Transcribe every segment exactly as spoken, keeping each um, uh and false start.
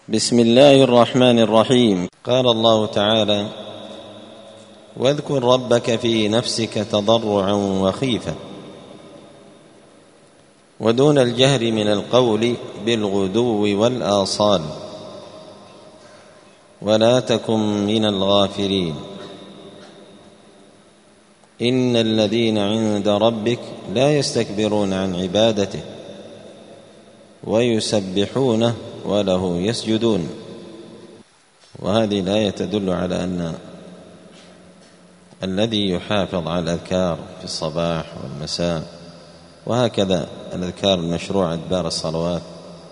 بسم الله الرحمن الرحيم. قال الله تعالى: واذكر ربك في نفسك تضرعا وخيفة ودون الجهر من القول بالغدو والآصال ولا تكن من الغافلين إن الذين عند ربك لا يستكبرون عن عبادته ويسبحونه وله يسجدون. وهذه الآية تدل على أن الذي يحافظ على الأذكار في الصباح والمساء، وهكذا الأذكار المشروعة أدبار الصلوات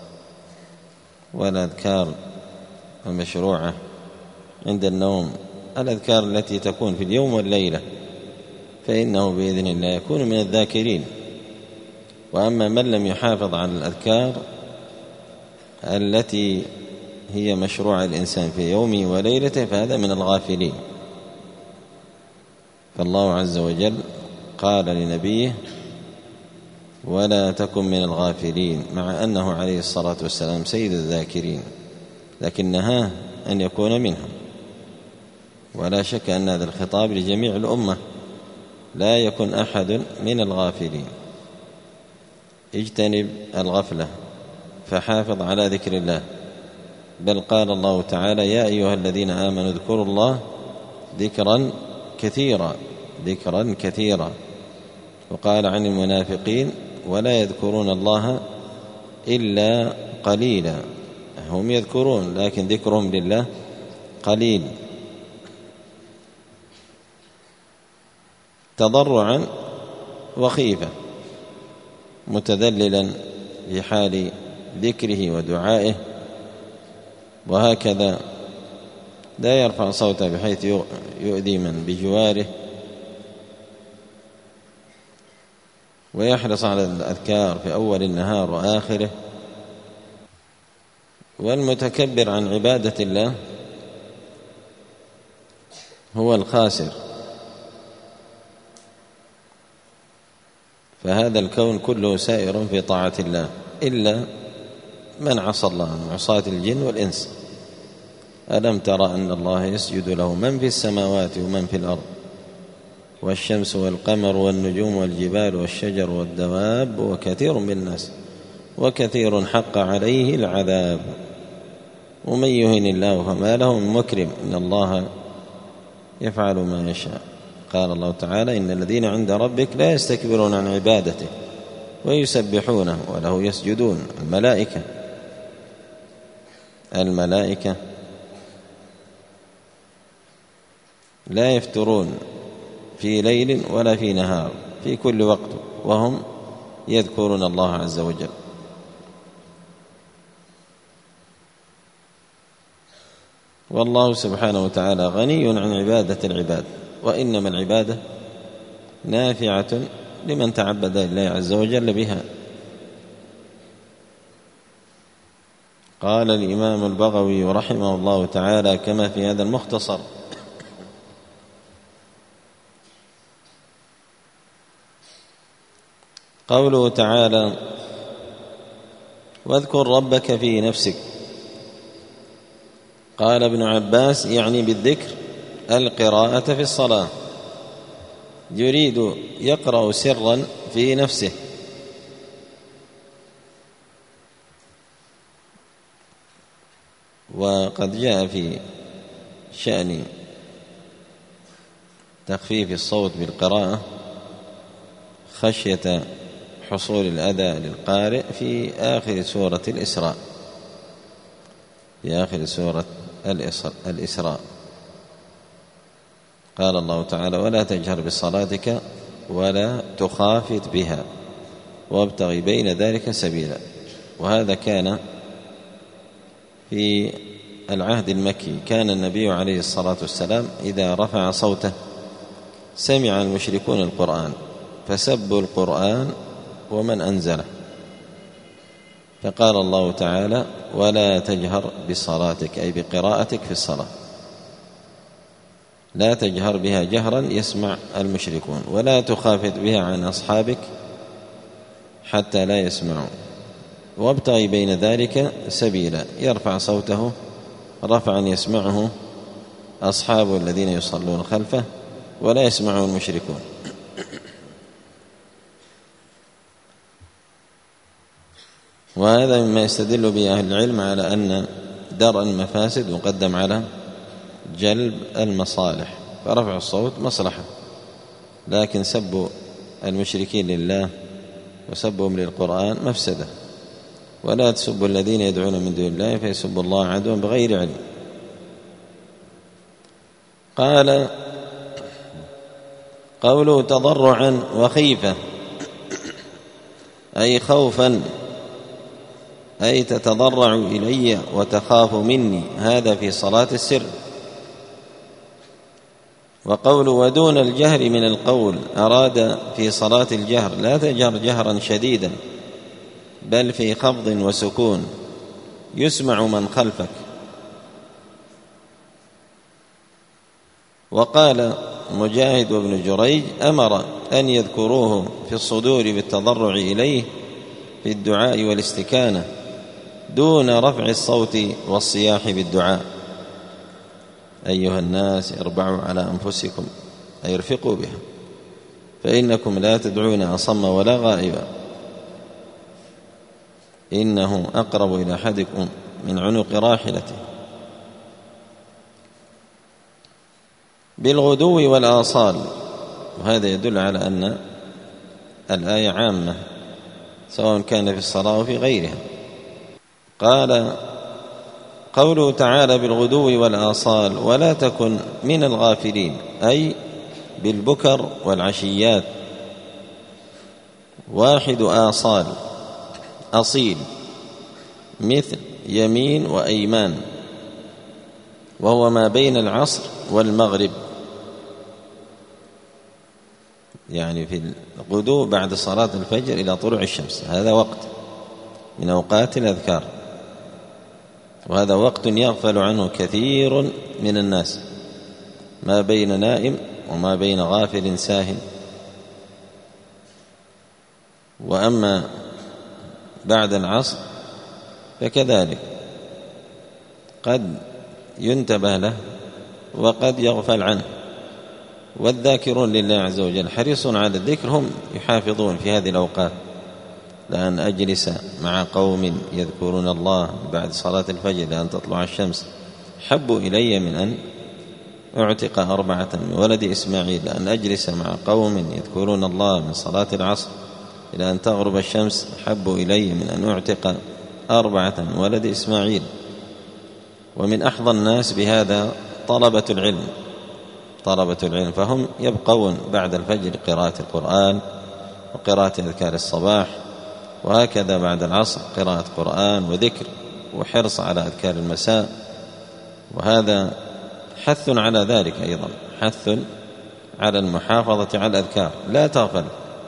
والأذكار المشروعة عند النوم، الأذكار التي تكون في اليوم والليلة، فإنه بإذن الله يكون من الذاكرين. وأما من لم يحافظ على الأذكار التي هي مشروع الإنسان في يومه وليلته فهذا من الغافلين. فالله عز وجل قال لنبيه: ولا تكن من الغافلين، مع أنه عليه الصلاة والسلام سيد الذاكرين، لكن نهاه أن يكون منهم. ولا شك أن هذا الخطاب لجميع الأمة، لا يكن أحد من الغافلين. اجتنب الغفلة فحافظ على ذكر الله. بل قال الله تعالى: يا أيها الذين آمنوا اذكروا الله ذكرا كثيرا ذكرا كثيرا. وقال عن المنافقين: ولا يذكرون الله إلا قليلا. هم يذكرون لكن ذكرهم لله قليل. تضرعا وخيفة، متذللا في حال ذكره ودعائه، وهكذا لا يرفع صوته بحيث يؤذي من بجواره، ويحرص على الأذكار في أول النهار وآخره. والمتكبر عن عبادة الله هو الخاسر، فهذا الكون كله سائر في طاعة الله إلا من عصى الله من عصاة الجن والإنس. ألم ترى أن الله يسجد له من في السماوات ومن في الأرض والشمس والقمر والنجوم والجبال والشجر والدواب وكثير من الناس وكثير حق عليه العذاب ومن يهن الله فما له من مكرم إن الله يفعل ما يشاء. قال الله تعالى: إن الذين عند ربك لا يستكبرون عن عبادته ويسبحونه وله يسجدون. الملائكة الملائكة لا يفترون في ليل ولا في نهار، في كل وقت وهم يذكرون الله عز وجل. والله سبحانه وتعالى غني عن عبادة العباد، وإنما العبادة نافعة لمن تعبد لله عز وجل بها. قال الإمام البغوي رحمه الله تعالى كما في هذا المختصر: قوله تعالى: واذكر ربك في نفسك. قال ابن عباس: يعني بالذكر القراءة في الصلاة، يريد يقرأ سرا في نفسه. وقد جاء في شأن تخفيف الصوت بالقراءة خشية حصول الأذى للقارئ في آخر سورة الإسراء في آخر سورة الإسراء قال الله تعالى: ولا تجهر بصلاتك ولا تخافت بها وابتغ بين ذلك سبيلا. وهذا كان في العهد المكي، كان النبي عليه الصلاة والسلام إذا رفع صوته سمع المشركون القرآن فسبوا القرآن ومن أنزله، فقال الله تعالى: ولا تجهر بصلاتك، أي بقراءتك في الصلاة، لا تجهر بها جهرا يسمع المشركون، ولا تخافت بها عن أصحابك حتى لا يسمعوا. وابتغي بين ذلك سبيلا، يرفع صوته رفعا يسمعه أصحابه الذين يصلون خلفه ولا يسمعه المشركون. وهذا مما يستدل به أهل العلم على أن درء المفاسد مقدم على جلب المصالح، فرفع الصوت مصلحة، لكن سب المشركين لله وسبهم للقرآن مفسدة. ولا تسبوا الذين يدعون من دون الله فيسبوا الله عدوا بغير علم. قال قوله تضرعا وخيفة أي خوفا، أي تتضرع إلي وتخاف مني، هذا في صلاة السر. وقول ودون الجهر من القول أراد في صلاة الجهر، لا تجهر جهرا شديدا بل في خفض وسكون يسمع من خلفك. وقال مجاهد وابن جريج أمر أن يذكروه في الصدور بالتضرع إليه في الدعاء والاستكانة دون رفع الصوت والصياح بالدعاء. أيها الناس اربعوا على أنفسكم أي ارفقوا بها، فإنكم لا تدعون أصم ولا غائبا، إنه أقرب إلى أحدكم من عنق راحلته. بالغدو والآصال، وهذا يدل على أن الآية عامة سواء كان في الصلاة وفي غيرها. قال قوله تعالى بالغدو والآصال ولا تكن من الغافلين، أي بالبكر والعشيات. واحد آصال أصيل مثل يمين وأيمان، وهو ما بين العصر والمغرب، يعني في الغدو بعد صلاة الفجر إلى طلوع الشمس، هذا وقت من أوقات الأذكار، وهذا وقت يغفل عنه كثير من الناس، ما بين نائم وما بين غافل ساهٍ. وأما بعد العصر فكذلك قد ينتبه له وقد يغفل عنه، والذاكرون لله عز وجل حريصون على الذكر هم يحافظون في هذه الأوقات. لأن أجلس مع قوم يذكرون الله بعد صلاة الفجر لأن تطلع الشمس حب إلي من أن أعتق أربعة من ولد إسماعيل، لأن أجلس مع قوم يذكرون الله من صلاة العصر إلى أن تغرب الشمس حب إلي من أن أعتق أربعة من ولد إسماعيل. ومن أحظى الناس بهذا طلبة العلم، طلبة العلم فهم يبقون بعد الفجر قراءة القرآن وقراءة أذكار الصباح، وهكذا بعد العصر قراءة قرآن وذكر وحرص على أذكار المساء. وهذا حث على ذلك أيضا، حث على المحافظة على الأذكار، لا تغفل.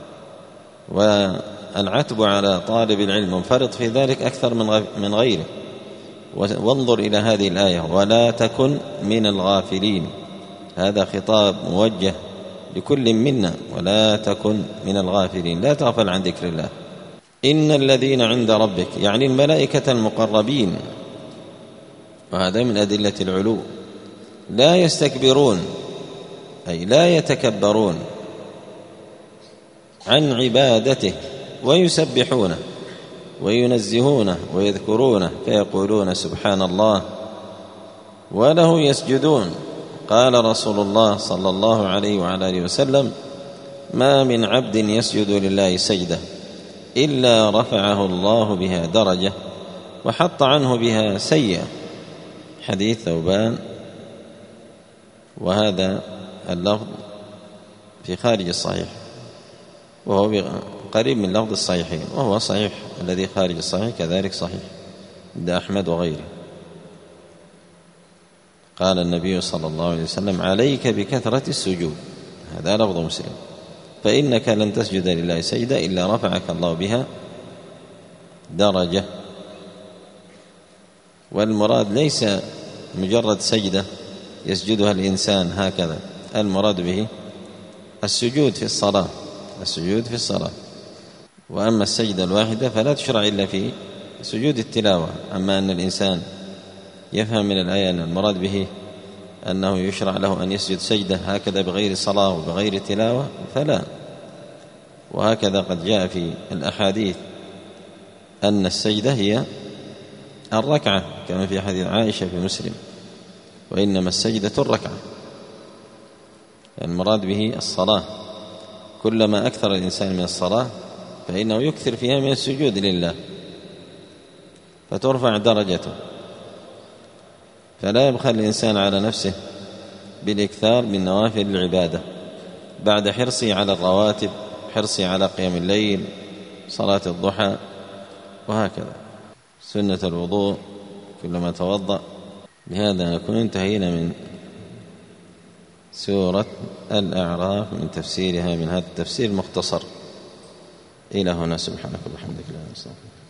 والعتب على طالب العلم منفرط في ذلك أكثر من غيره. وانظر إلى هذه الآية ولا تكن من الغافلين، هذا خطاب موجه لكل منا، ولا تكن من الغافلين، لا تغفل عن ذكر الله. إن الذين عند ربك يعني الملائكة المقربين، وهذا من أدلة العلو، لا يستكبرون أي لا يتكبرون عن عبادته، ويسبحونه وينزهونه ويذكرونه فيقولون سبحان الله، وله يسجدون. قال رسول الله صلى الله عليه وعلى آله وسلم ما من عبد يسجد لله سجدة إلا رفعه الله بها درجة وحط عنه بها سيئة. حديث ثوبان، وهذا اللفظ في خارج الصحيح، وهو قريب من لفظ الصحيحين، وهو صحيح الذي خارج الصحيح كذلك صحيح عند أحمد وغيره. قال النبي صلى الله عليه وسلم عليك بكثرة السجود، هذا لفظ مسلم، فإنك لن تسجد لله سجدة إلا رفعك الله بها درجة. والمراد ليس مجرد سجدة يسجدها الإنسان هكذا، المراد به السجود في الصلاة، السجود في الصلاة. وأما السجدة الواحدة فلا تشرع إلا في سجود التلاوة. أما أن الإنسان يفهم من الآية أن المراد به أنه يشرع له أن يسجد سجدة هكذا بغير صلاة وبغير تلاوة فلا. وهكذا قد جاء في الأحاديث أن السجدة هي الركعة كما في حديث عائشة في مسلم: وإنما السجدة الركعة. المراد به الصلاة، كلما أكثر الإنسان من الصلاة فإنه يكثر فيها من السجود لله فترفع درجته. فلا يبخل الإنسان على نفسه بالإكثار من نوافل العبادة بعد حرصه على الرواتب، حرصه على قيام الليل، صلاة الضحى، وهكذا سنة الوضوء كلما توضأ. بهذا نكون انتهينا من سورة الأعراف من تفسيرها من هذا التفسير المختصر. إلى هنا، سبحانك وبحمدك لا إله إلا أنت.